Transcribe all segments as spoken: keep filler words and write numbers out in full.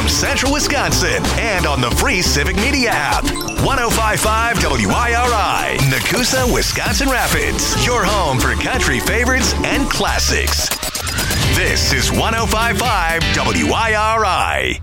from Central Wisconsin and on the free Civic Media app. one oh five point five W I R I, Nakusa, Wisconsin Rapids. Your home for country favorites and classics. This is one oh five point five W I R I.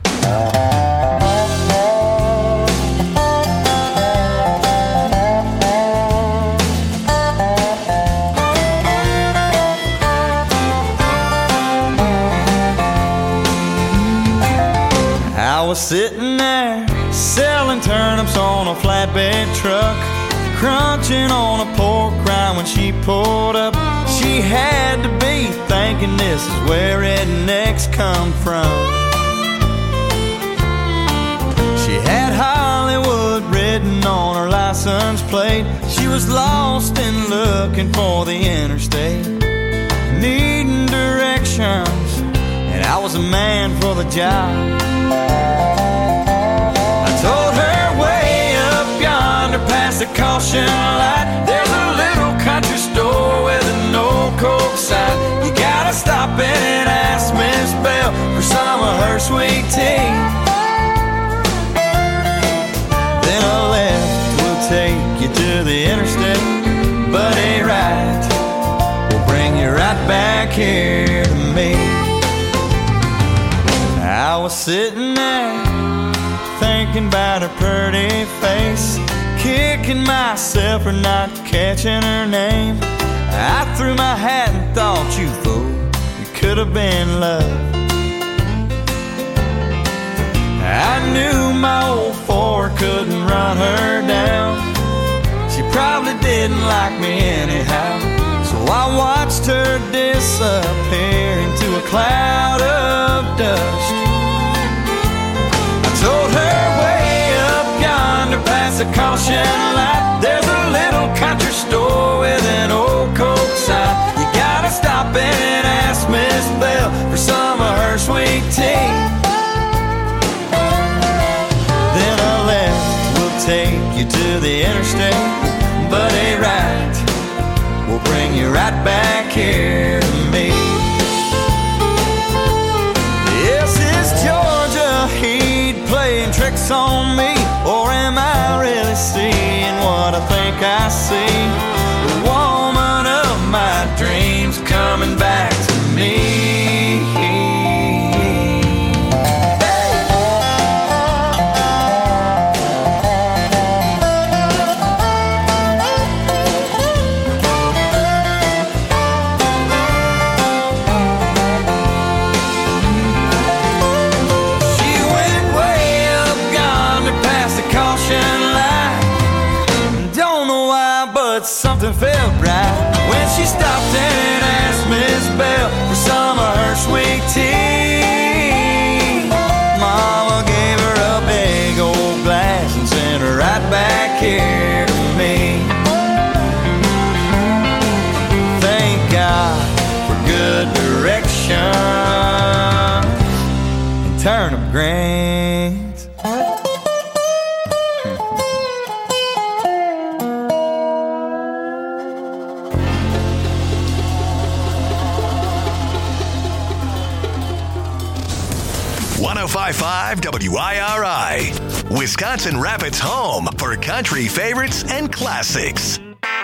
I was sitting there selling turnips on a flatbed truck, crunching on a pork rind when she pulled up. She had to be thinking this is where rednecks come from. She had Hollywood written on her license plate. She was lost and looking for the interstate, needing directions, and I was a man for the job. I told her way up yonder past the caution light, there's a little country store with an old Coke sign. You gotta stop in and ask Miss Bell for some of her sweet tea. Then a left will take you to the interstate, but a right will bring you right back here to me. I was sitting there thinking about her pretty face, kicking myself for not catching her name. I threw my hat and thought, you fool, it could have been love. I knew my old Ford couldn't run her down. She probably didn't like me anyhow, so I watched her disappear into a cloud of dust. Told her way up yonder past the caution light, there's a little country store with an old Coke sign. You gotta stop in and ask Miss Bell for some of her sweet tea. Then a left will take you to the interstate, but a right will bring you right back here to me. Yes, it's Georgia Heat playing tricks on me, or am I really seeing what I think I see? The woman of my dreams coming back to me. Something felt right when she stopped and asked Miss Bell for some of her sweet tea. Mama gave her a big old glass and sent her right back here to me. Thank God for good direction and turnip greens. one oh five point five W I R I, Wisconsin Rapids' home for country favorites and classics.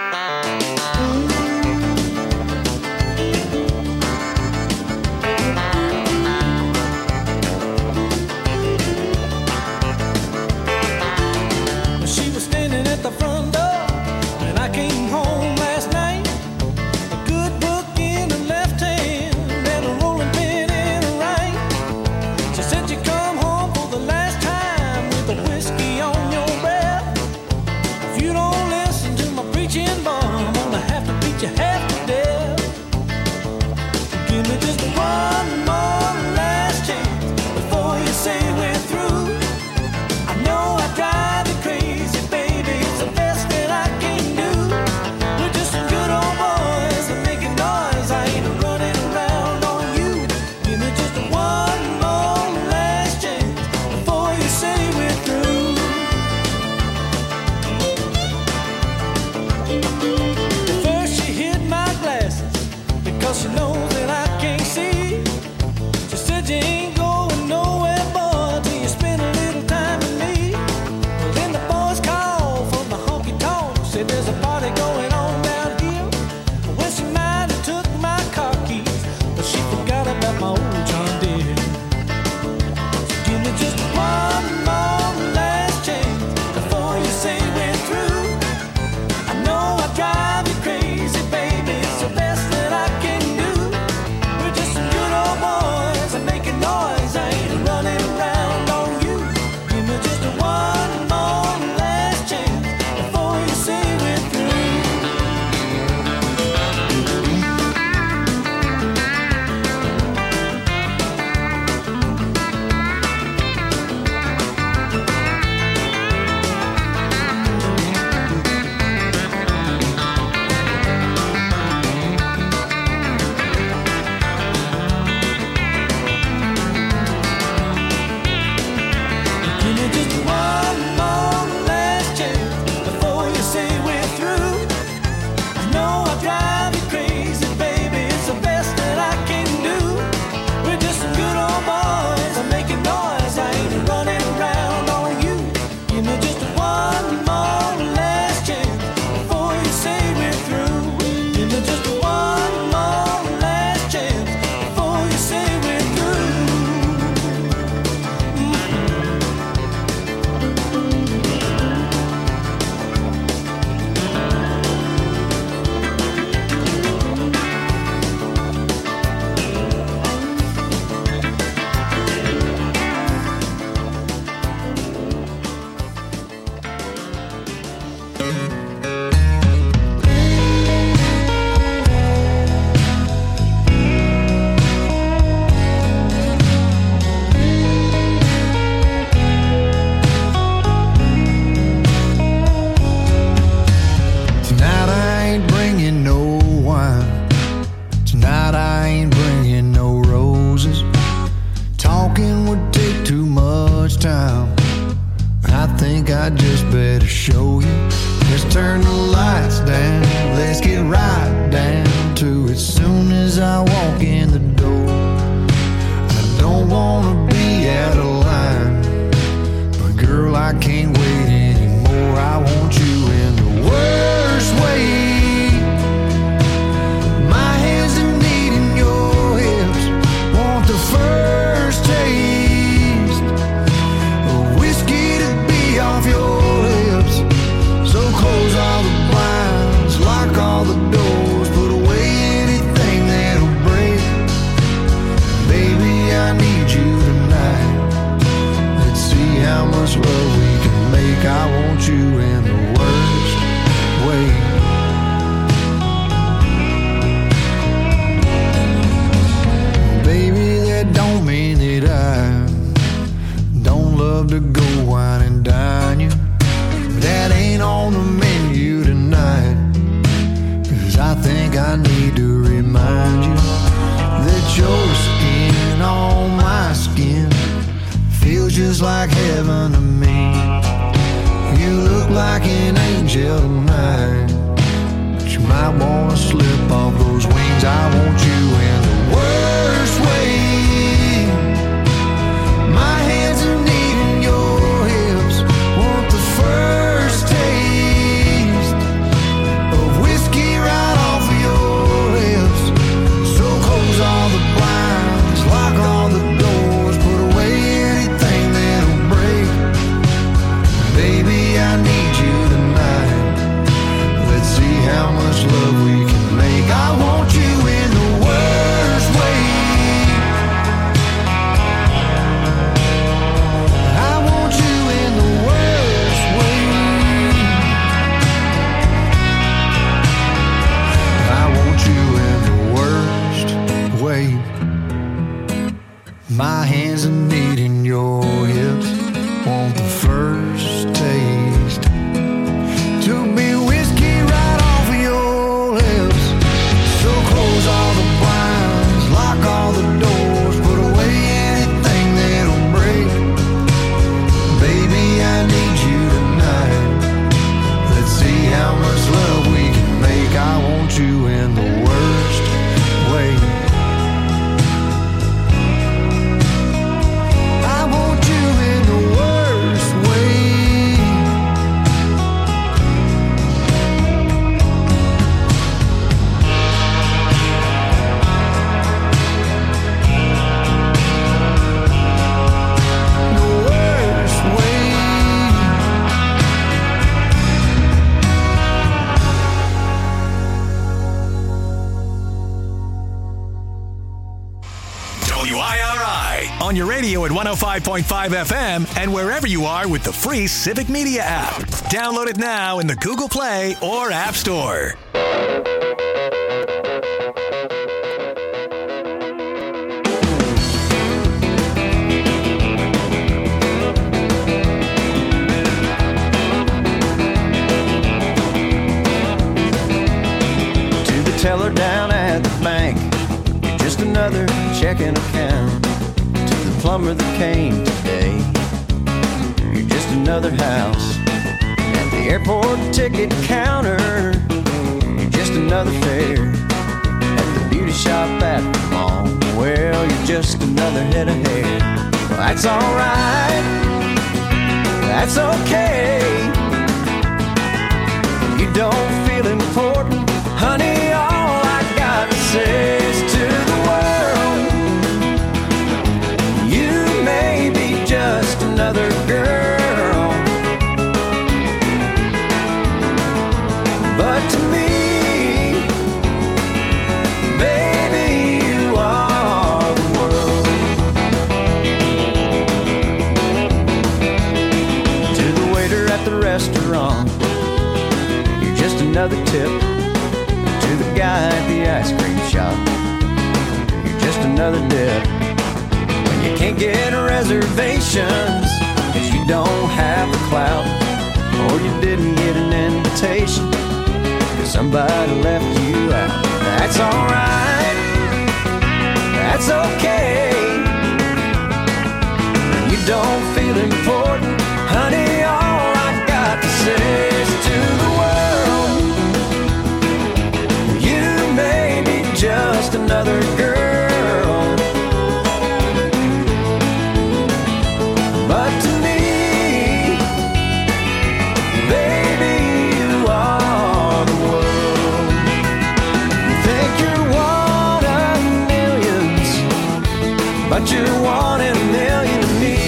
She was standing at the front door when I came home last night. A good book in her left hand and a rolling pin in her right. She said you come home for the last time with a whiskey on your breath. If you don't listen to my preaching, boy, I'm gonna have to beat you half to death. Give me just one more last chance before you say we're through. I know I drive you crazy, baby, it's the best that I can do. We're just some good old boys that making noise. I ain't running around on you. Give me just one more last chance before you say we're through. First she hid my glasses because she knows that I can't see. She said you ain't going nowhere, boy, till soon as I walk in the door. I don't wanna be out of line, but girl, I can't wait anymore. I want you in the worst way. My hands are needing your hips, want the first taste of whiskey to be off your lips. So close all the blinds, lock all the doors, put away anything that'll break. Baby, I need you tonight. Let's see how much love we can make. I want you in the worst way. Baby, that don't mean that I don't love to go wine and dine you. That ain't on the menu tonight. Cause I think I need to remind you that your skin on my skin feels just like heaven to me. You look like an angel tonight, but you might wanna slip off those wings. I want you in the worst way. My hands are needing your hips, want the first taste of whiskey right off of your lips. So close all the blinds, lock all the doors, put away anything that'll break. Baby, I need you tonight. Let's see how much love we can make. I want you in the worst way. I want you in the worst way. I want you in the worst way. My hands are needing your hips, want the first taste to be whiskey right off of your lips. So close all the blinds, lock all the doors, put away anything that'll break. Baby, I need you tonight. Let's see how much love we can make. I want you in the worst way. I want you in the worst way. The worst way. W I R I on your radio at one oh five point five F M and wherever you are with the free Civic Media app. Download it now in the Google Play or App Store. To the teller down at the bank, you're just another checking account. To the plumber that came today, you're just another house. At the airport ticket counter, you're just another fare. At the beauty shop at the mall, well, you're just another head of hair. Well, that's alright, that's okay. You don't feel important, honey, all I got to say is to the world, you may be just another girl, but to me, baby, you are the world. To the waiter at the restaurant, you're just another tip. To the guy at the ice cream shop, you're just another dip. When you can't get reservations, cause you don't have the clout, or you didn't get an invitation, cause somebody left you out. That's alright, that's okay. When you don't feel important, honey, all I got to say is to the world, you may be just another another girl. But to me, baby, you are the world. You think you're one of millions, but you're one in a million to me.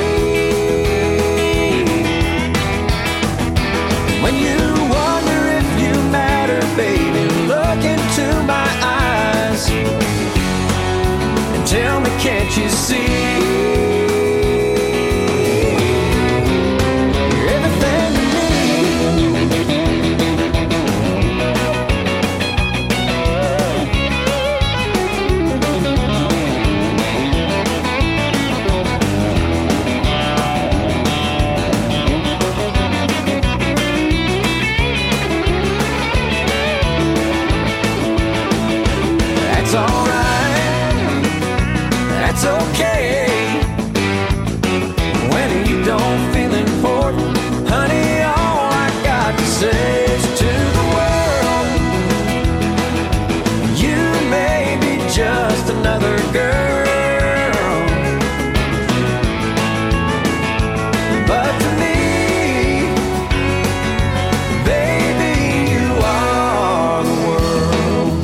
When you wonder if you matter, baby, look into my eyes and tell me, can't you see? You're everything to me. That's alright, that's okay. When you don't feel important, honey, all I got to say is to the world, you may be just another girl, but to me, baby, you are the world.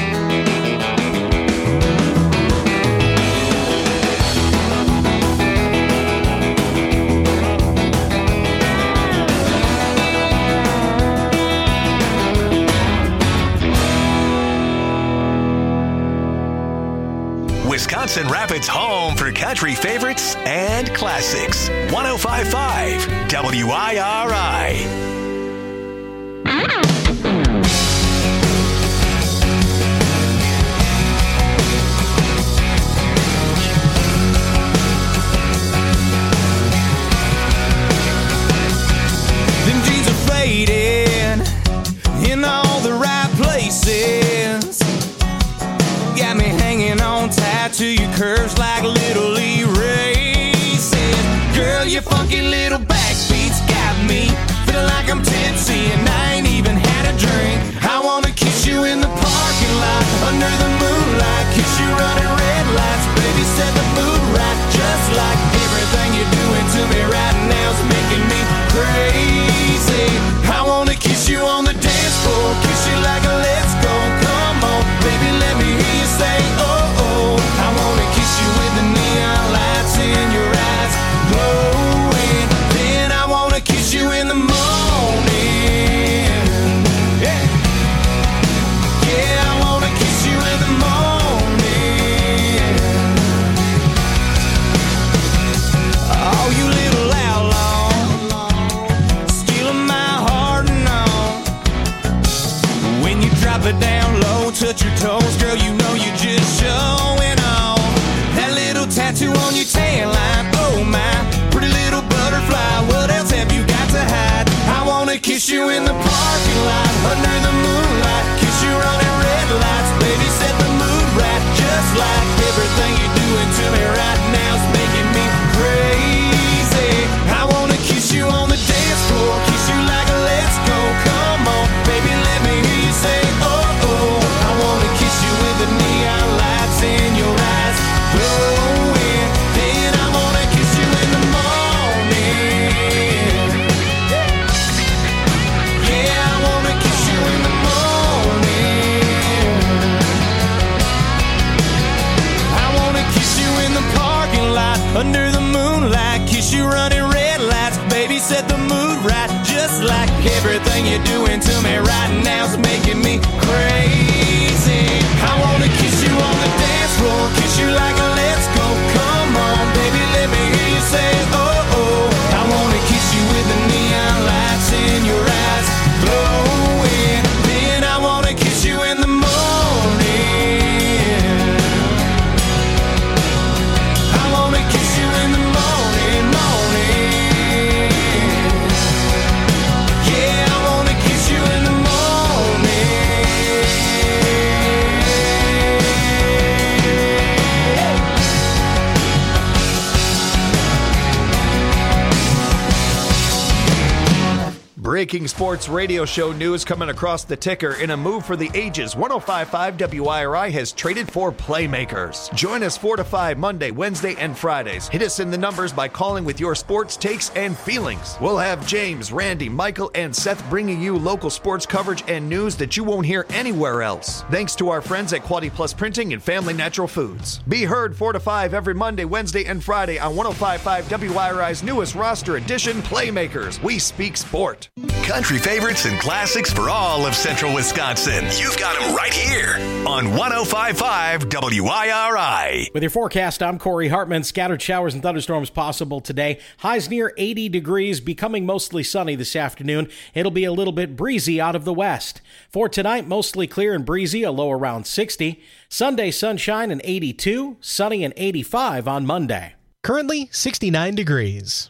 Wisconsin Rapids' home for country favorites and classics. one oh five point five W I R I. Them jeans are faded in all the right places. Got me hanging on tight to your curves like little erases. Girl, your funky little backbeats got me feeling like I'm tipsy and I ain't even had a drink. I wanna kiss you in the parking lot under the moonlight, kiss you running red lights, baby, set the mood right. Just like everything you're doing to me right now's making me crazy. I wanna kiss you on the dance floor, kiss you like a let's go. Come on, baby, let me hear you say oh oh. I wanna kiss you with the neon lights in your eyes glowing. Then I wanna kiss you in the morning. Yeah, yeah, I wanna kiss you in the morning. Oh, you little outlaw, stealing my heart and all. When you drop it down low, touch your toes, girl, you know you're just showing off. That little tattoo on your tan line, oh my, pretty little butterfly, what else have you got to hide? I wanna kiss you in the parking lot, under the moonlight, kiss you running red lights, baby, set the mood right. Just like everything you're doing to me right now's making me crazy. I wanna kiss you on the dance floor, kiss you like a let's go. Come on, baby, let me hear you say oh oh. I wanna kiss you with the neon lights in your eyes glowing. Then I wanna kiss you in the morning. Yeah, I wanna kiss you in the morning. I wanna kiss you in the parking lot under the moonlight, kiss you running red lights, baby, set the mood right. Just like everything you're doing to me right now's making me crazy. I wanna kiss you on the dance floor, kiss you like a let's go. Come on, baby, let me hear you say oh oh. I wanna kiss you with the neon lights in your eyes glowing. Then I wanna kiss you in the morning. I wanna kiss you in the morning, morning. Yeah, I wanna kiss you in the morning. breaking sports radio show news coming across the ticker. In a move for the ages, one oh five point five W I R I has traded for playmakers. Join us four to five Monday, Wednesday, and Fridays. Hit us in the numbers by calling with your sports takes and feelings. We'll have James, Randy, Michael, and Seth bringing you local sports coverage and news that you won't hear anywhere else. Thanks to our friends at Quality Plus Printing and Family Natural Foods. Be heard four to five every Monday, Wednesday, and Friday on one oh five point five W I R I's newest roster edition, Playmakers. We speak sport. Country favorites and classics for all of Central Wisconsin. You've got them right here on one oh five point five W I R I. With your forecast, I'm Corey Hartman. Scattered showers and thunderstorms possible today. Highs near eighty degrees, becoming mostly sunny this afternoon. It'll be a little bit breezy out of the west. For tonight, mostly clear and breezy, a low around sixty. Sunday, sunshine and eighty-two. Sunny and eighty-five on Monday. Currently, sixty-nine degrees.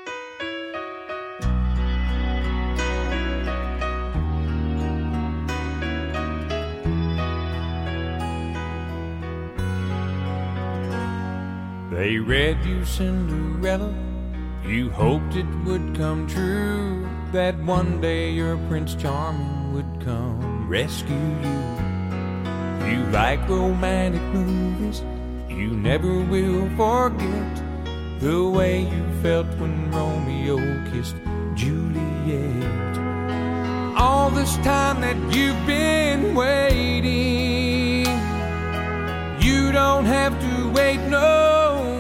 They read you Cinderella, you hoped it would come true, that one day your Prince Charming would come rescue you. You like romantic movies, you never will forget the way you felt when Romeo kissed Juliet. All this time that you've been waiting, you don't have to wait no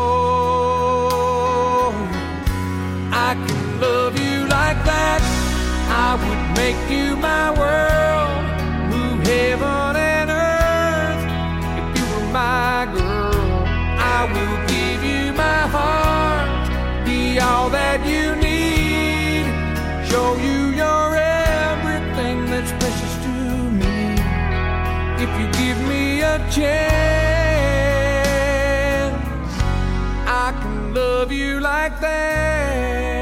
more. I can love you like that, I would make you my world, move heaven and earth. If you were my girl, I will give you my heart, be all that you need, show you you're everything that's precious to me. If you give me a chance, I can love you like that.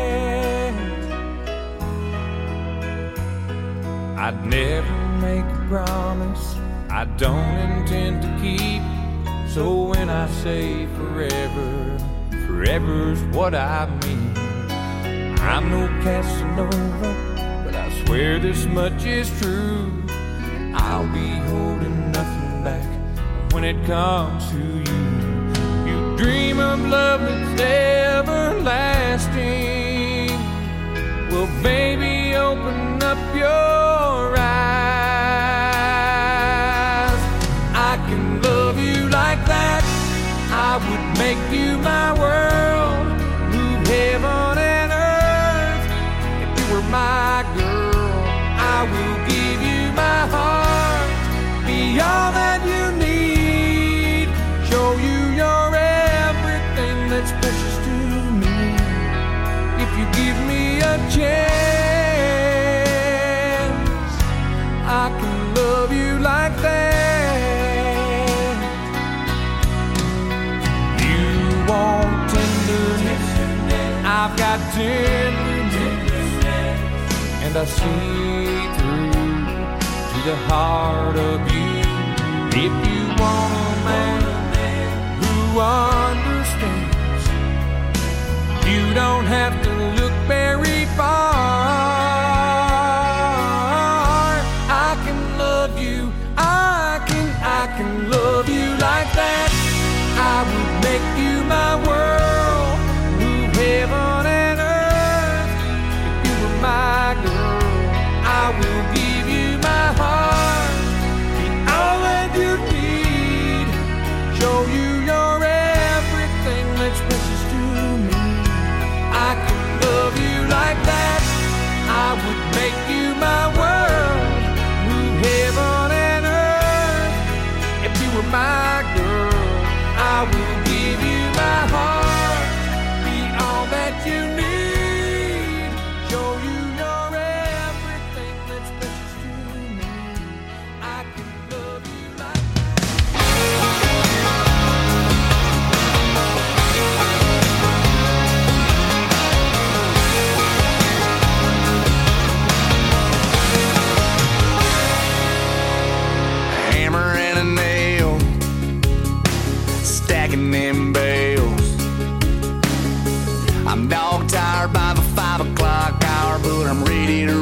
I'd never make a promise I don't intend to keep, so when I say forever, forever's what I mean. I'm no Casanova, but I swear this much is true, I'll be holding nothing back when it comes to you. You dream of love that's everlasting, well baby open up your eyes. I can love you like that, I would make you my world, move heaven and earth. If you were my girl, I will give you my heart, be all that you need, show you you're everything that's precious to me. If you give me a chance, I can love you like that. You want tenderness, I've got tenderness, and I see through to the heart of you. If you want a man who understands, you don't have to look very far. I can love you, I can, I can love you like that. I would make you my world, move heaven and earth. If you were my girl, I will give you my heart, be all that you need, show you you're everything that's precious to me. I can love you like that, I would make you my world, move heaven and earth. If you were my girl, I will give you my heart, be all that you need, show you you're everything that's precious to me. I can love you like Hammer and a nail, stacking them bales. I'm dog tired by the five o'clock hour, but I'm ready to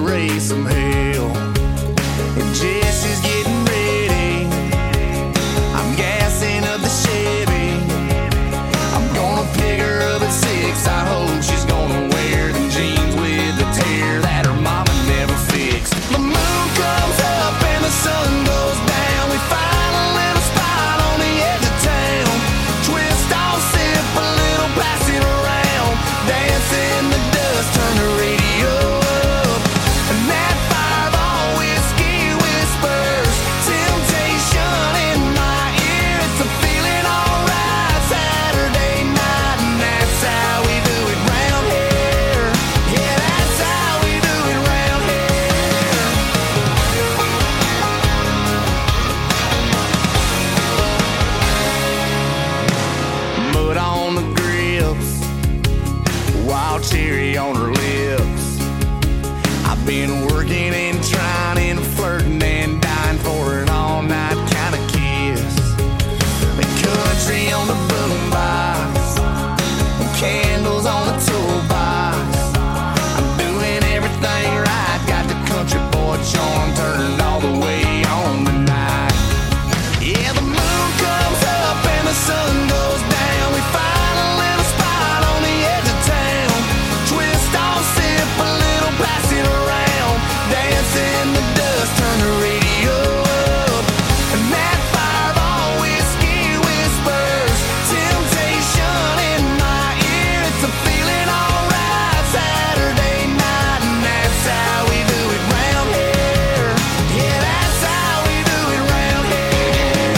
cherry on her lips. I've been working and trying and flirting and dying for an all-night kind of kiss. The country on the boombox, candles on the toolbox. I'm doing everything right, got the country boy charm turned all the way on tonight. Yeah, the moon comes up and the sun goes down. We find a little spot on the edge of town. Twist off, sip a little, pass it around. Dance in the dust, turn the radio up. And that fireball whiskey whispers temptation in my ear. It's a feeling alright Saturday night, and that's how we do it round here. Yeah, that's how we do it round here.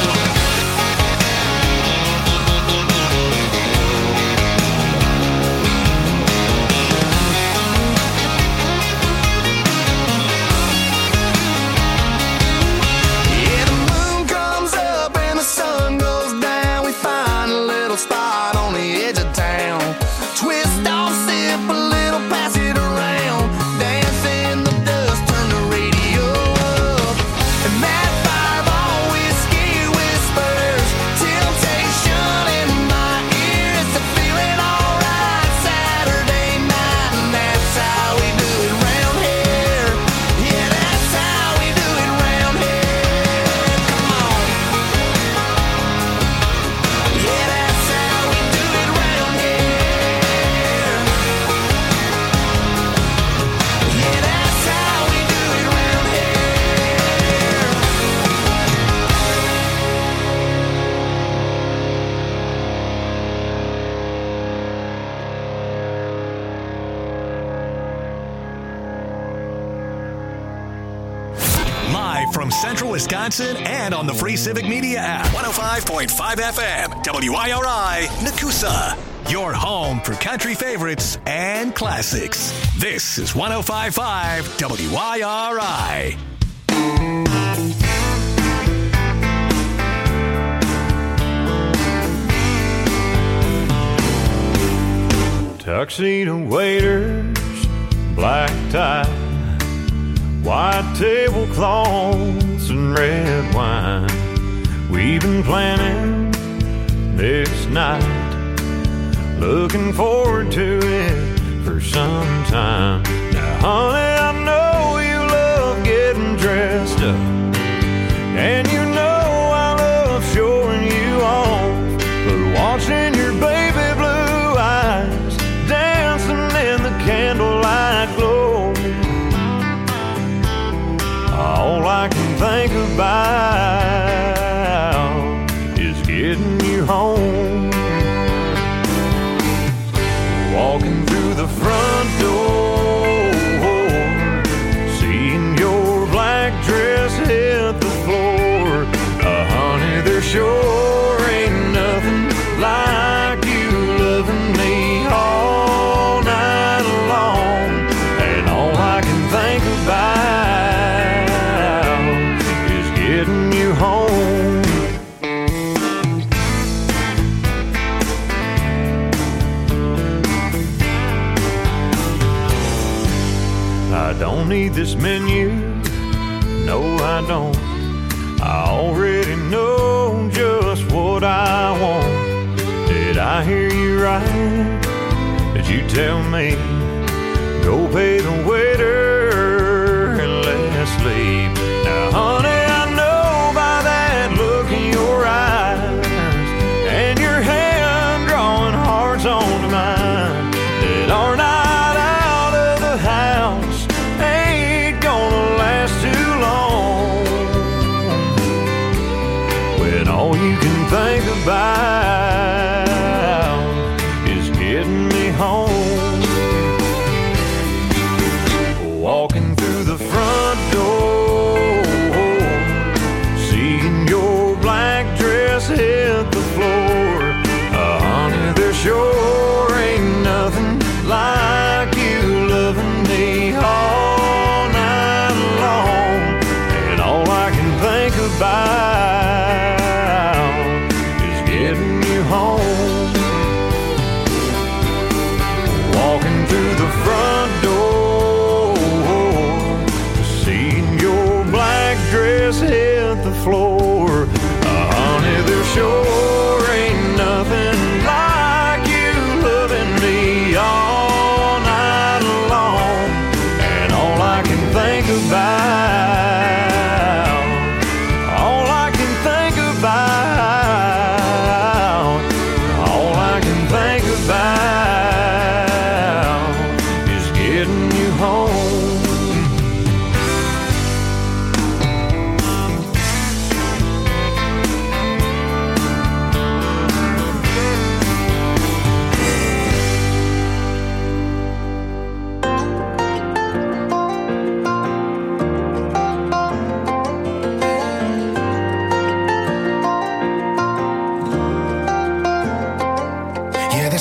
Yeah, the moon comes up and the sun goes down. We find a little spot on the edge of town. Twist off, sip a little, pass it around. Dance in the dust, turn the radio up. And that fireball whiskey whispers temptation in my ear. It's a feeling alright Saturday night, and that's how we do it round here. Yeah, that's how we do it round here. Come on. Yeah, that's how we do it round here. Yeah, that's how we do it round here. Live from Central Wisconsin and on the Free Civic Media app. one oh five point five F M, W I R I, Nakusa. Your home for country favorites and classics. This is one oh five point five W I R I. Tuxedo waiters, black tie, white tablecloths and red wine. We've been planning this night, looking forward to it for some time. Now, honey, I know you love getting dressed up, and you know I love showing you off, but watching your baby blue eyes dancing in the candlelight glow, all I can think about is getting you home. Walking through the front door, seeing your black dress hit the floor. Uh, honey, there sure ain't nothing like you loving me all night long. And all I can think about is getting you home. I don't need this menu, no I don't. I already know just what I want. Did I hear you right? Did you tell me go pay the waiter and let's leave? Now honey, I know by that look in your eyes and your hand drawing hearts onto mine that our night out of the house ain't gonna last too long, when all you can think about is getting me home. Walking through the front door, seeing your black dress hit the floor. Uh, honey, there sure ain't nothing like you loving me all night long. And all I can think about is getting you home. Walking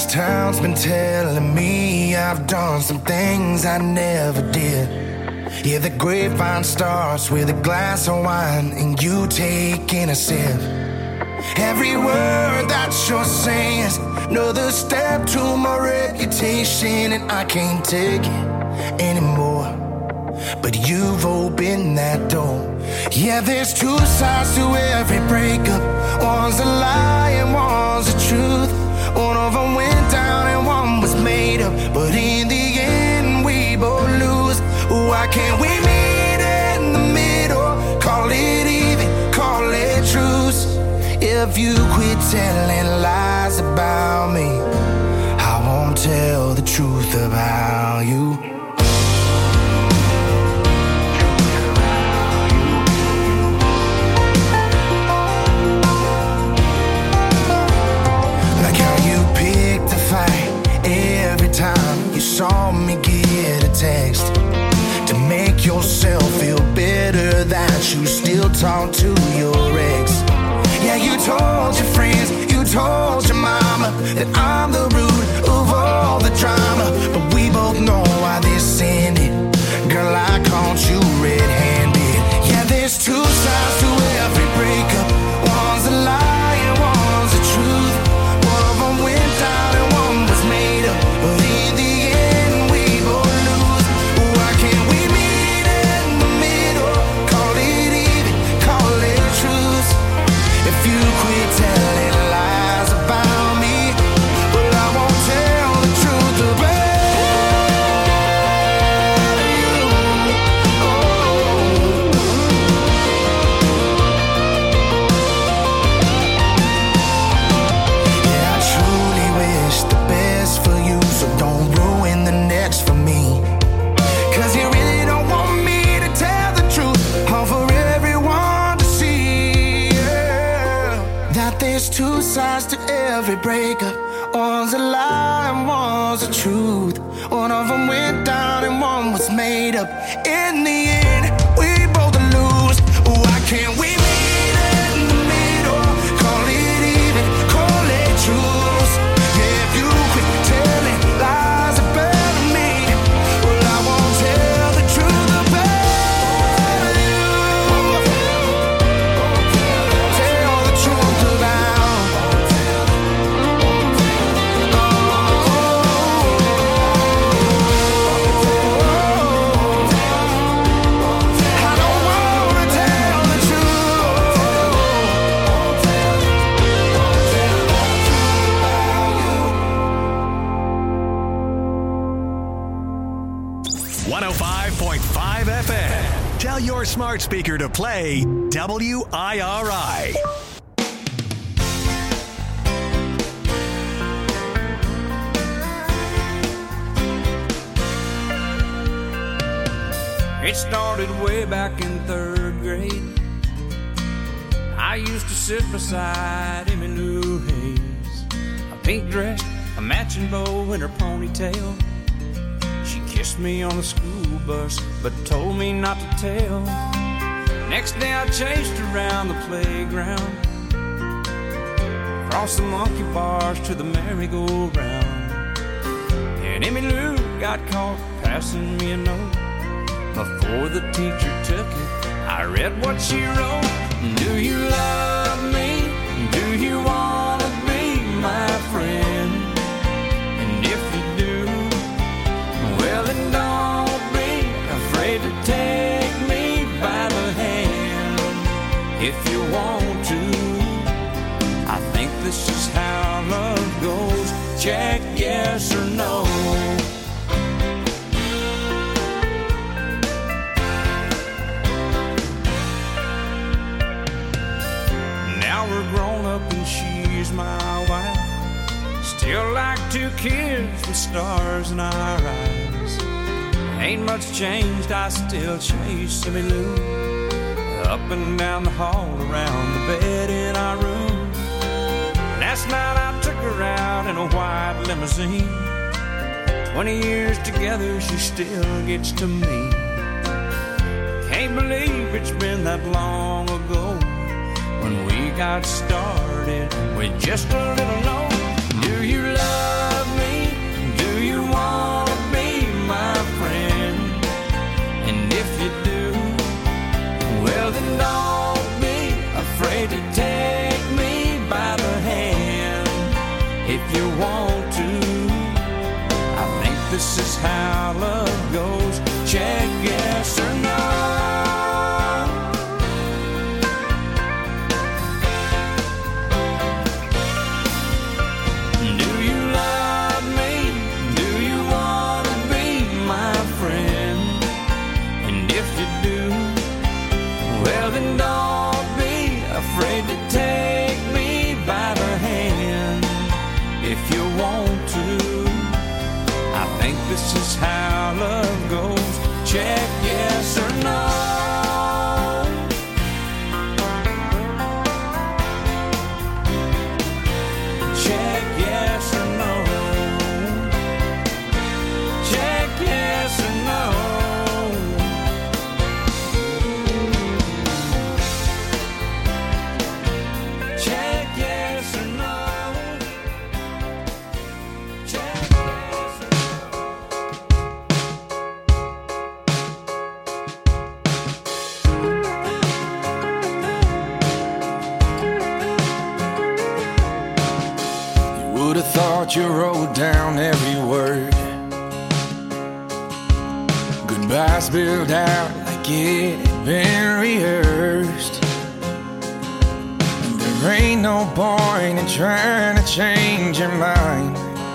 town's been telling me I've done some things I never did. Yeah, the grapevine starts with a glass of wine and you taking a sip. Every word that you're saying is another step to my reputation, and I can't take it anymore. But you've opened that door. Yeah, there's two sides to every breakup. One's a lie and one's the truth. One of them went down and one was made up, but in the end we both lose. Why can't we meet in the middle? Call it even, call it truce. If you quit telling lies about me, I won't tell the truth about you. Every time you saw me get a text to make yourself feel better that you still talk to your ex. Yeah, you told your friends, you told your mama that I'm the root of all the drama, but we both know why this ended. Girl, I caught you red-handed. Yeah, there's two sides to every breakup. One's a lie and one's the truth. One of them went down and one was made up, but in the end we both lose. Why can't we meet in the middle? Call it even, call it truth. If you quit telling lies about me, well, I won't tell the truth about you. Yeah, I truly wish the best for you, so don't ruin the next for me. Cause you really don't want me to tell the truth, all for everyone to see. Yeah. That there's two sides to every breakup. One's a lie and one's the truth. One of them went down and one was made up. In the end, we both lose. Why can't we meet in the middle? Call it even, call it truth. Yeah, if you quit telling lies about me, well, I won't tell the truth about you. Tell the truth about I don't wanna tell the truth. one oh five point five F M. Tell your smart speaker to play W I R I. It started way back in third grade. I used to sit beside Emmy Lou Hayes, a pink dress, a matching bow, and her ponytail. She kissed me on the school bus, but told me not to tell. Next day I chased around the playground, across the monkey bars to the merry-go-round. And Emmy Lou got caught passing me a note. Before the teacher took it, I read what she wrote. Do you love me? Do you want to be my friend? And if you do, well then don't be afraid to take me by the hand. If you want to, I think this is how love goes. Check yes or no. We're grown up and she's my wife. Still like two kids with stars in our eyes. Ain't much changed, I still chase Emmy Lou up and down the hall, around the bed in our room. Last night I took her out in a white limousine. Twenty years together, she still gets to me. Can't believe it's been that long ago when we got started with just a little note. Do you love how love goes. Check yes or no. Do you love me? Do you want to be my friend? And if you do, well then don't be afraid to take me by the hand. If you want to, I think this is how love goes. Check yes or no. Check yes or no. Check yes or no. Check yes or no. Check yes or no. You would have thought you wrote down every word. Goodbye spilled out like it had been rehearsed. There ain't no point in trying to change your mind.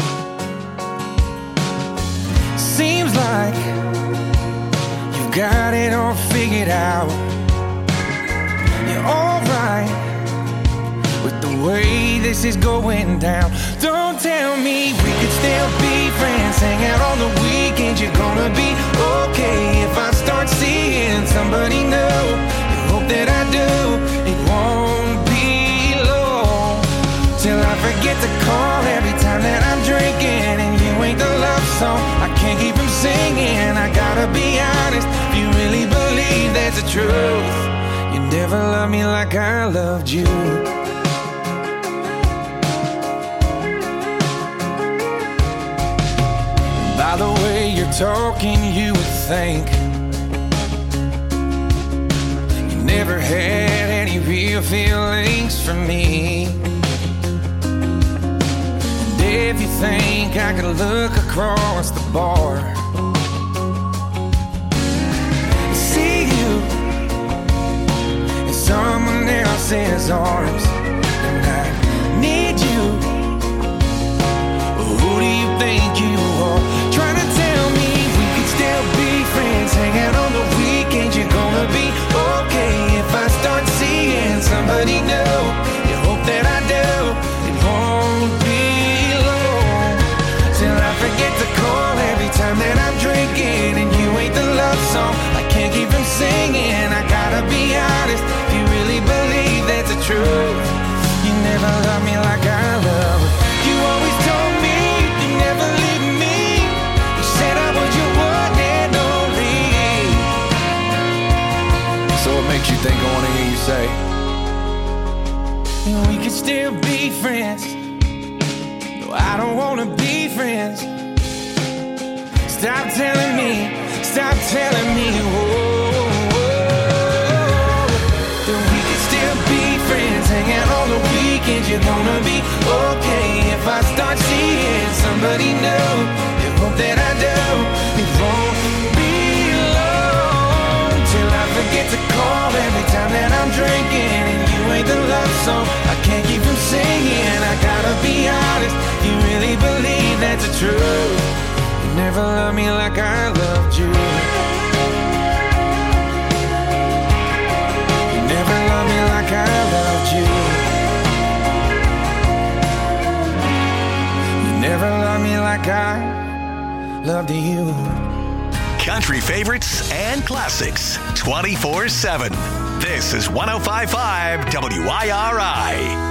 Seems like you've got it all figured out. You're alright with the way this is going down. Don't tell me we could still be friends, hang out on the weekends. You're gonna be okay if I start seeing somebody new. You hope that I do. It won't be long till I forget to call every time that I'm drinking, and you ain't the love song I can't keep from singing. I gotta be honest, if you really believe that's the truth, you never loved me like I loved you. By the way you're talking, you would think you never had any real feelings for me. And if you think I could look across the bar, see you in someone else's arms, and I need you. Who do you think you are? Trying to tell me we could still be friends, hang out on the weekends. You're gonna be okay if I start seeing somebody new. You hope that I do. It won't be long till I forget to call every time that I'm drinking, and you ain't the love song I can't keep from singing. I gotta be honest, if you really believe that's the truth, you never loved me like I love. You always told me you never leave me. You said I was your one and only. So what makes you think I want to hear you say and we could still be friends? No, I don't want to be friends. Stop telling me, stop telling me, whoa, whoa, that we could still be friends, hang out on the weekends. You're gonna be okay if I start seeing somebody new. You hope that I do. It won't be long till I forget to call every time that I'm drinking, and you ain't the love song I can't keep from singing. I gotta be honest, you really believe that's the truth. You never loved me like I loved you. You never loved me like I loved you. Never loved me like I loved you. Country favorites and classics twenty-four seven. This is one oh five point five W I R I.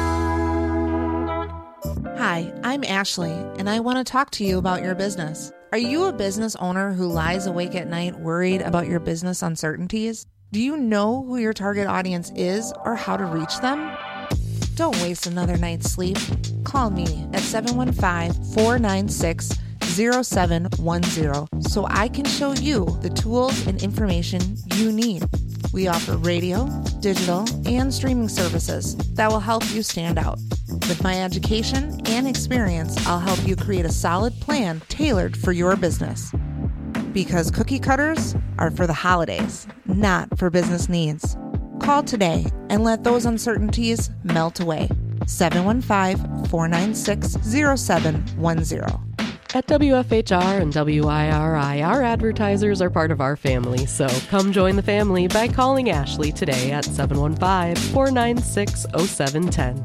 Hi, I'm Ashley, and I want to talk to you about your business. Are you a business owner who lies awake at night worried about your business uncertainties? Do you know who your target audience is or how to reach them? Don't waste another night's sleep. Call me at seven one five, four nine six, zero seven one zero so I can show you the tools and information you need. We offer radio, digital, and streaming services that will help you stand out. With my education and experience, I'll help you create a solid plan tailored for your business. Because cookie cutters are for the holidays, not for business needs. Call today and let those uncertainties melt away. seven one five, four nine six, zero seven one zero. At W F H R and W I R I, our advertisers are part of our family, so come join the family by calling Ashley today at seven one five, four nine six, zero seven one zero.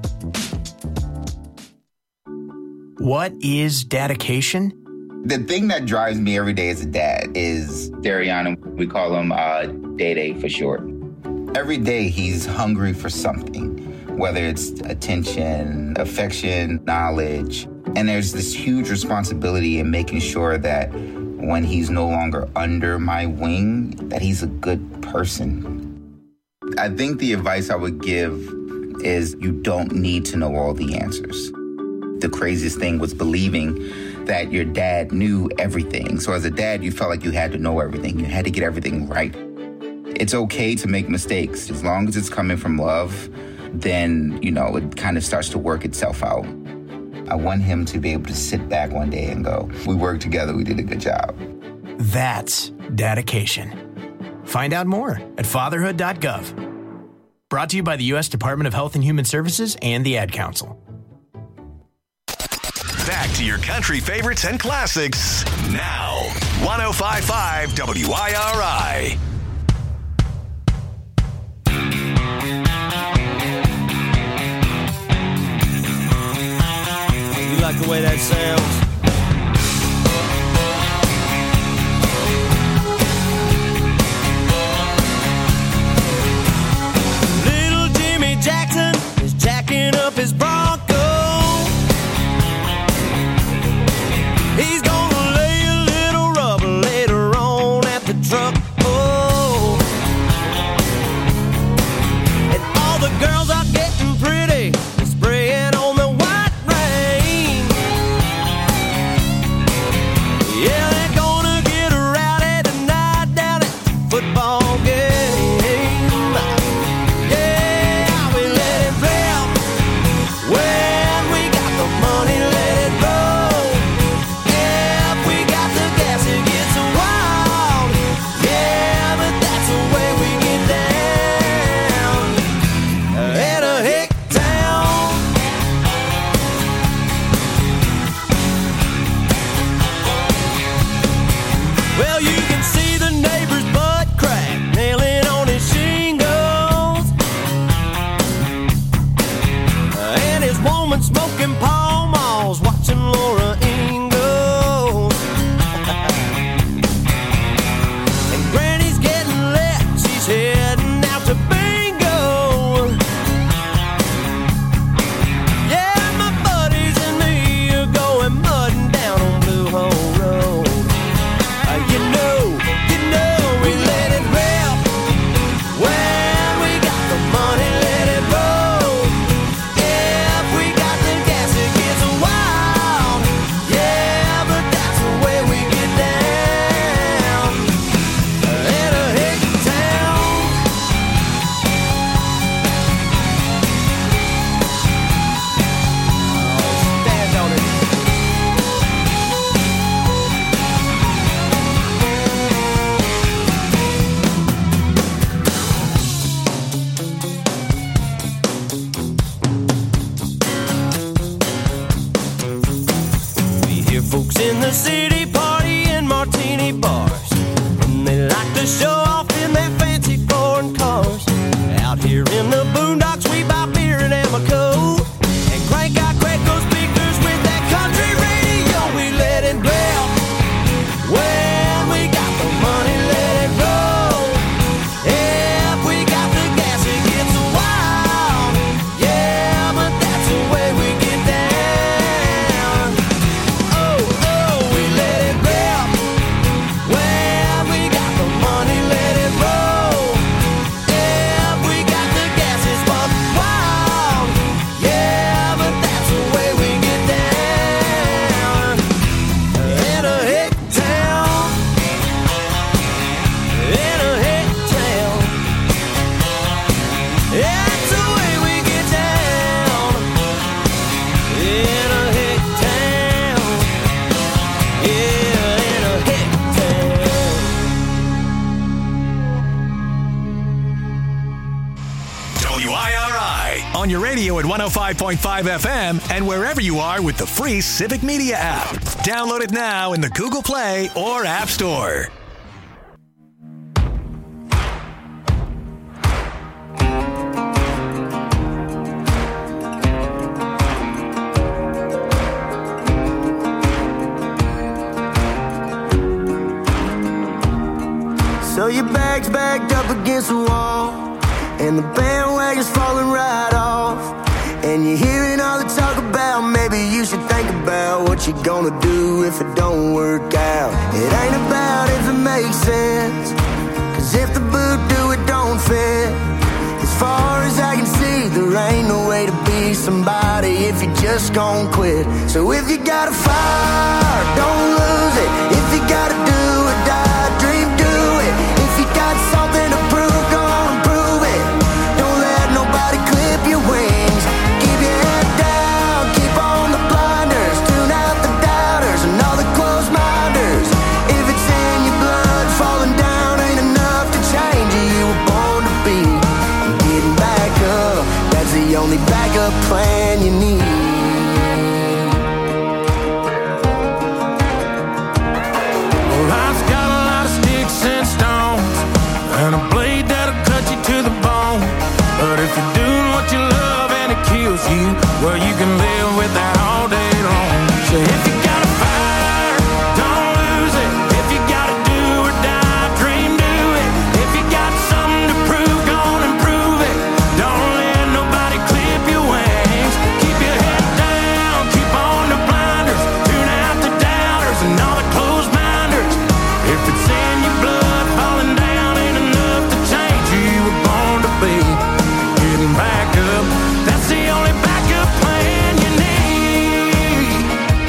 What is dedication? The thing that drives me every day as a dad is Darian. We call him uh, Day-Day for short. Every day he's hungry for something, whether it's attention, affection, knowledge. And there's this huge responsibility in making sure that when he's no longer under my wing, that he's a good person. I think the advice I would give is you don't need to know all the answers. The craziest thing was believing that your dad knew everything. So as a dad, you felt like you had to know everything. You had to get everything right. It's okay to make mistakes. As long as it's coming from love, then, you know, it kind of starts to work itself out. I want him to be able to sit back one day and go, we worked together, we did a good job. That's dedication. Find out more at fatherhood dot gov. Brought to you by the U S Department of Health and Human Services and the Ad Council. Back to your country favorites and classics now. one oh five point five W I R I. You like the way that sounds? Little Jimmy Jackson is jacking up his Bronco. He's gonna lay a little rubber later on at the truck. Oh, and all the girls are getting pretty, spraying on the white rain. Yeah, they're gonna get rowdy tonight down at the football game. Yeah, we let it rip. When we got the money, let it roll. If we got the gas, it gets wild. Yeah, but that's the way we get down. At a hick town. Well, you can see the neighbor's butt crack nailing on his shingles, and his woman smoking Pall Malls, watching Laura Ingalls. And Granny's getting lit, she's heading out to bingo. Yeah, my buddies and me are going mudding down on Blue Hole Road. Uh, you know, you know we let it rip. When we got the money, let it roll. If we got the gas, it gets wild. Yeah, but that's the way we get down. In a hick town. Stand on it. We hear folks in the city party in martini bars, and they like to show off in their fancy foreign cars. Out here in the boondocks, we buy beer in Amoco and crank out Craigco speakers with that country radio. We let it rip. When we got the money, let it roll. If we got the gas, it gets wild. Yeah, but that's the way we get down. Oh, oh, we let it on your radio at one oh five point five F M and wherever you are with the free Civic Media app. Download it now in the Google Play or App Store. So your bag's backed up against the wall, and the bandwagon's falling right off, and you're hearing all the talk about maybe you should think about what you're gonna do if it don't work out. It ain't about if it makes sense, cause if the boot do it don't fit. As far as I can see, there ain't no way to be somebody if you just gon' quit. So if you got a fire, don't lose it. If you gotta do or die, dream, do it. If you got something to prove, go on and prove it. Don't let nobody clip your wings. Keep your head down, keep on the blinders. Tune out the doubters and all the closed minders. If it's in your blood, falling down ain't enough to change you. You were born to be. Getting back up, that's the only backup plan you need. And a blade that'll cut you to the bone. But if you're doing what you love and it kills you, well, you can live with that all day long. So if you got a fire, don't lose it. If you gotta do or die, dream, do it. If you got something to prove, go on and prove it. Don't let nobody clip your wings. Keep your head down, keep on the blinders. Tune out the doubters and all the closed minders. If it's in your blood, falling down, getting back up, that's the only backup plan you need.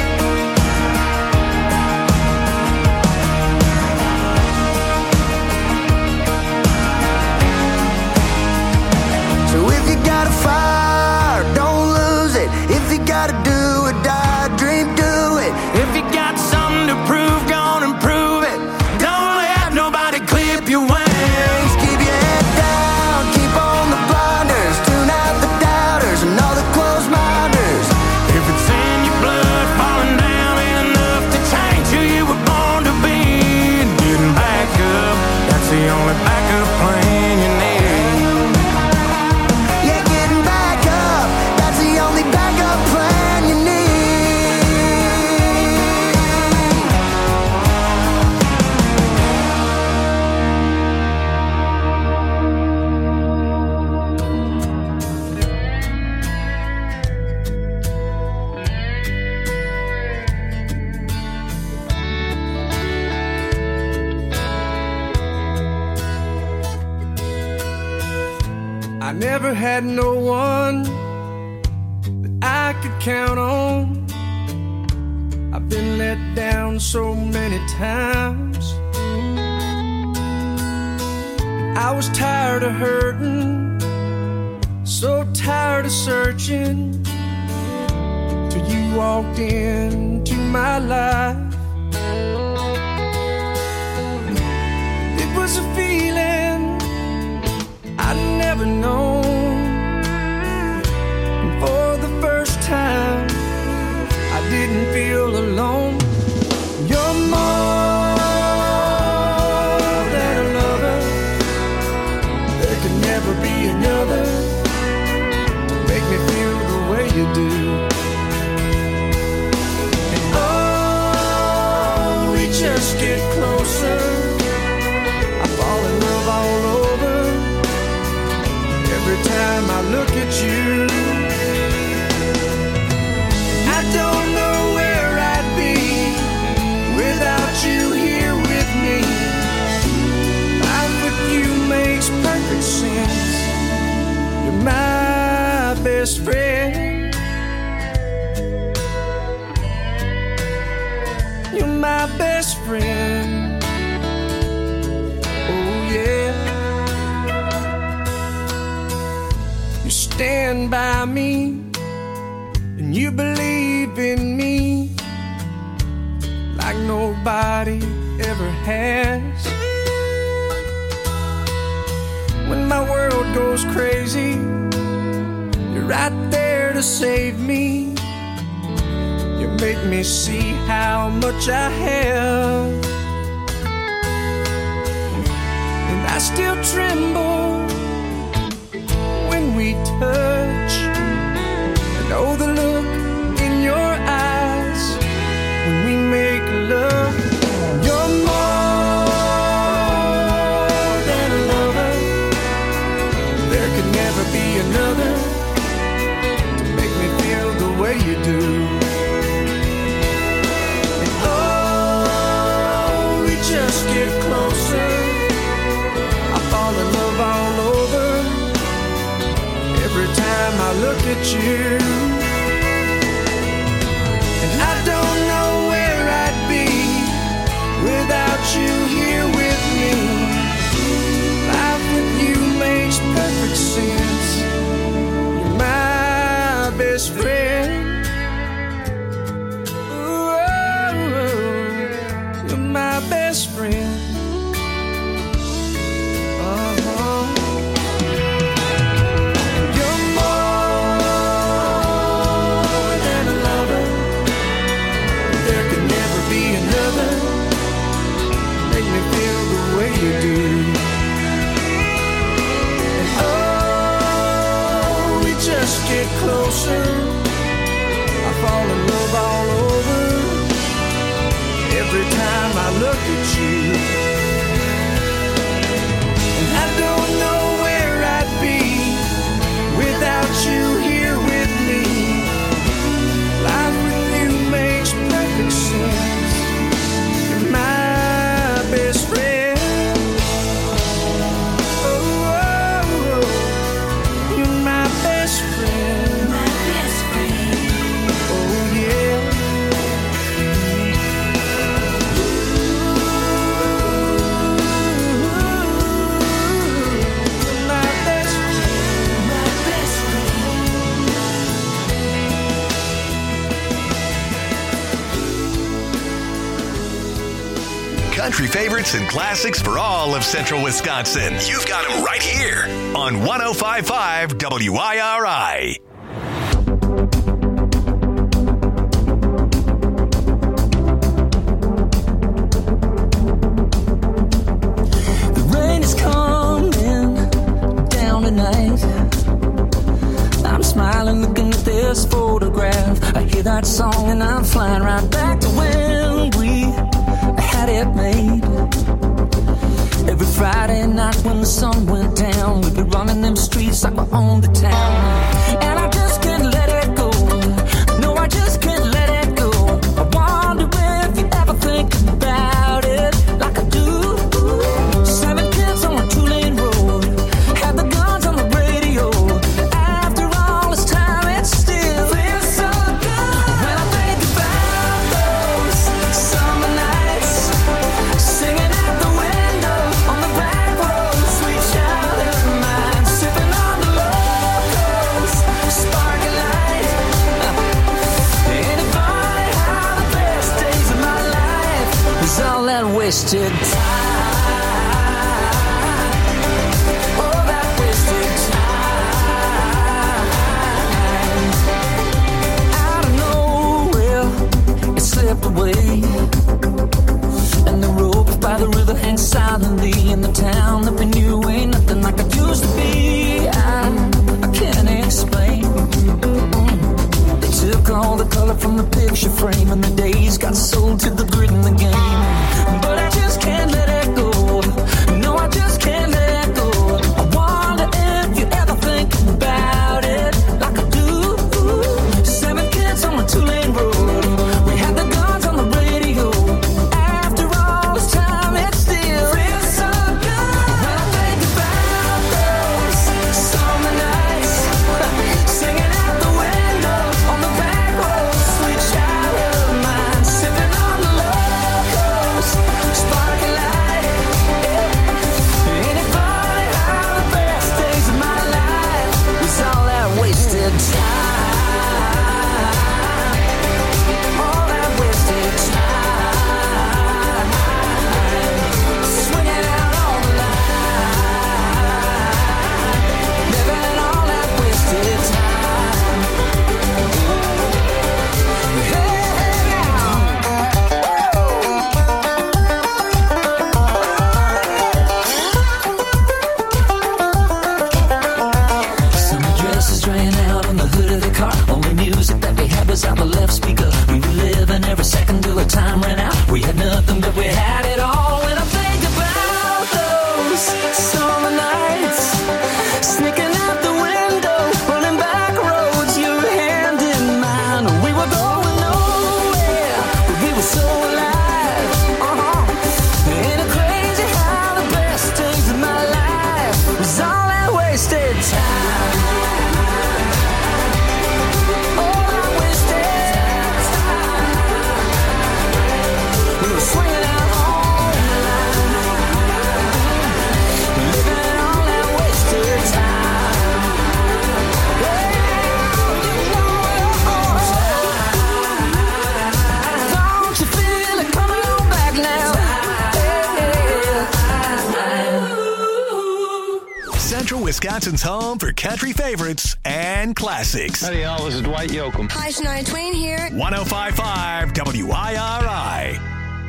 So if you got a fire, don't lose it. If you gotta do or die, dream, do it. If you got something to prove, go on and prove it. Don't let nobody clip your wings. Keep your head down, keep on the blinders. Tune out the doubters and all the closed minders. If it's in your blood, falling down ain't enough to change who you were born to be. And getting back up, that's the only backup plan you need. Yeah, getting back up, that's the only backup plan you need. I never had no one that I could count on. I've been let down so many times. I was tired of hurting, so tired of searching, till you walked into my life. It was a feeling I'd never known. And for the first time, I didn't feel alone. You're more than a lover. There could never be another to make me feel the way you do. And oh, we just get closer. I fall in love all over. Every time I look at you, I don't know where I'd be without you here with me. Life with you makes perfect sense. You're my best friend. You're my best friend. Oh yeah. Stand by me, and you believe in me like nobody ever has. When my world goes crazy, you're right there to save me. You make me see how much I have, and I still tremble when we touch. I know the look in your eyes when we make love. You're more than a lover. There could never be another to make me feel the way you do. And oh, we just get closer. I fall in love all over every time I look at you. And I don't know where I'd be without you here with me. Life with you makes perfect sense. You're my best friend. Ooh, you're my best friend. Uh-huh. You're more than a lover. There could never be another. Make me feel the way you do. And oh, we just get closer. I fall in love all over every time I look at you. And I don't know where I'd be without you here with me. Life with you makes perfect sense. You're my best friend. Oh, oh, oh. You're my best friend. My best friend. Oh, yeah. You're my best friend. My best Country favorites and classics for all of central Wisconsin. You've got them right here on one oh five point five W I R I. The rain is coming down tonight. I'm smiling looking at this photograph. I hear that song and I'm flying right back to when we had it made. Every Friday night when the sun went down, we'd be running them streets like we owned the town. And I just can't let it go. No, I just can't let it go. I wonder if you ever think about it like I do. Seven kids on a two-lane road, had the guns on the radio. After all this time, it still feels so good. When I think about those summer nights, singing at the window on the back road, sweet child of mine, sipping on the locals, sparkling light. Ain't it funny how the best days of my life is all that wasted time? All that wasted time. Out of nowhere, it slipped away, and the rope by the river hangs silently in the town that we knew ain't nothing like it used to be. I, I can't explain. They took all the color from the picture frame, and the days got sold to the grid in the game. But I just can't let it go. No, I just can't let it go. I wonder if you ever think about it like I do. Seven kids on a two-lane road, we had the guns on the radio. After all this time, it still feels so good. When I think about those summer nights, singing out the window on the back road, sweet child of mine, sipping on the locals, sparkling light. us out the left speaker. We were living every second till the time ran out. We had nothing, but we had it all. When I think about those summer nights, sneaking out the window, running back roads, your hand in mine. We were going nowhere, but we were so alive. Uh-huh. Ain't it crazy how the best days of my life was all that wasted time? All that wasted time. We were swinging out on the line, living all that wasted time. Yeah, you know it all. Don't you feel it coming on back now? Central Wisconsin's home for country favorites and classics. Howdy, y'all. This is Dwight Yoakam. Hi, Shania Twain here. one oh five point five W I R I.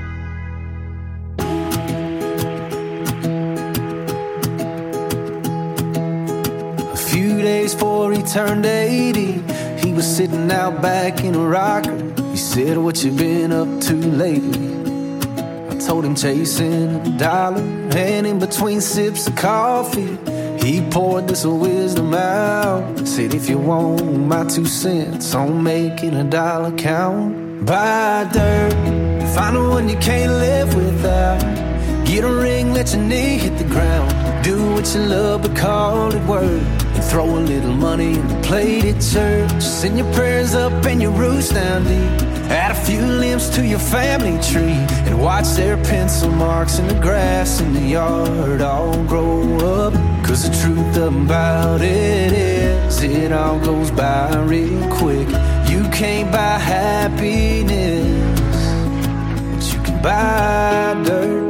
A few days before he turned eighty, he was sitting out back in a rocker. He said, "What you been up to lately?" I told him chasing a dollar, and in between sips of coffee, he poured this wisdom out. Said, "If you want my two cents on making a dollar count, buy dirt, find the one you can't live without. Get a ring, let your knee hit the ground. Do what you love, but call it work. And throw a little money in the plate at church. Send your prayers up and your roots down deep. Add a few limbs to your family tree, and watch their pencil marks in the grass in the yard all grow up. Cause the truth about it is, it all goes by real quick. You can't buy happiness, but you can buy dirt."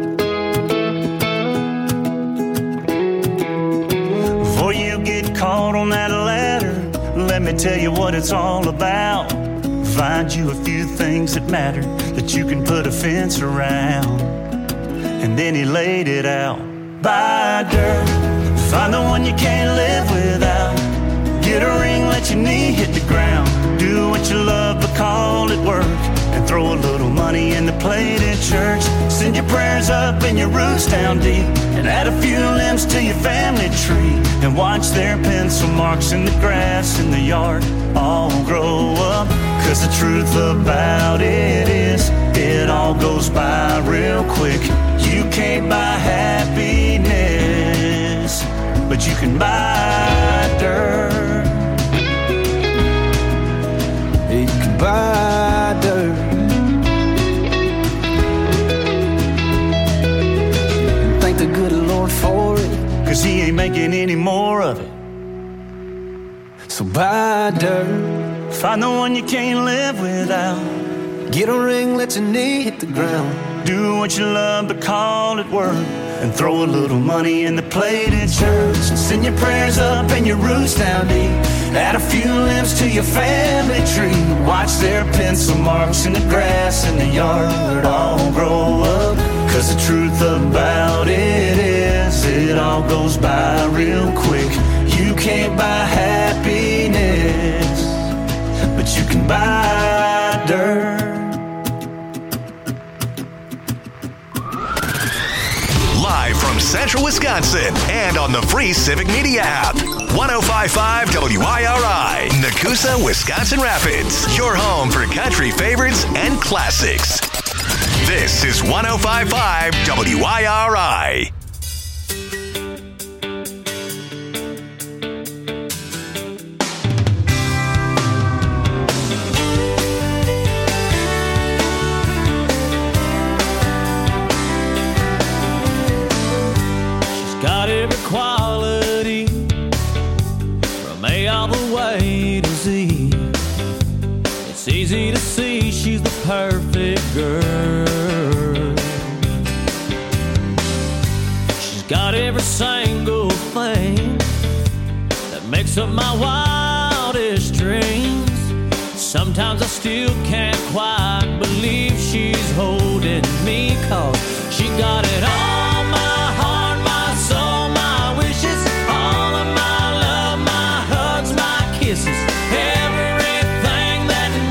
Before you get caught on that ladder, let me tell you what it's all about. Find you a few things that matter, that you can put a fence around. And then he laid it out. Buy dirt, find the one you can't live without. Get a ring, let your knee hit the ground. Do what you love, but call it work. And throw a little money in the plate at church. Send your prayers up and your roots down deep. And add a few limbs to your family tree. And watch their pencil marks in the grass in the yard all grow up. Cause the truth about it is, it all goes by real quick. You can't buy happiness, but you can buy dirt. You can buy dirt. And thank the good Lord for it, cause he ain't making any more of it. So buy dirt. Find the one you can't live without. Get a ring, let your knee hit the ground. Do what you love, but call it work. And throw a little money in the plate at church. Send your prayers up and your roots down deep. Add a few limbs to your family tree. Watch their pencil marks in the grass in the yard all grow up. Cause the truth about it is, it all goes by real quick. You can't buy happiness, but you can buy dirt. Live from Central Wisconsin and on the free Civic Media app. one oh five point five W I R I, Nakusa, Wisconsin Rapids. Your home for country favorites and classics. This is one oh five point five W I R I. Got every quality from A all the way to Z. It's easy to see she's the perfect girl. She's got every single thing that makes up my wildest dreams. Sometimes I still can't quite believe she's holding me, 'cause she got it all. Everything that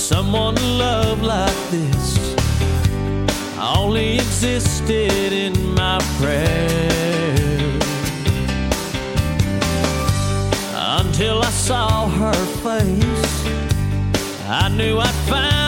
someone to love like this only existed in my prayers. Until I saw her face, I knew I'd find